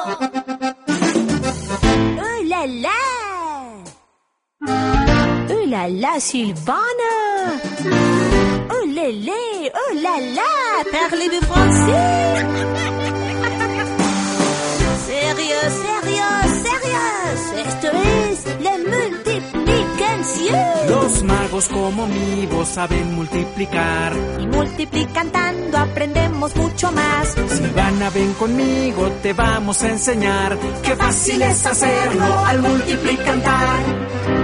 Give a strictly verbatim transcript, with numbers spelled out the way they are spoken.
Oh là là! Oh là là, Sylvana! Oh lélé! Oh là là! Parlez-vous français? Sérieux, sérieux, sérieux! Esto es la multiplicación. Los magos como mi voz saben multiplicar. Y multiplicando aprendemos mucho más. Silvana, ven conmigo, te vamos a enseñar. Qué fácil es hacerlo al multiplicar.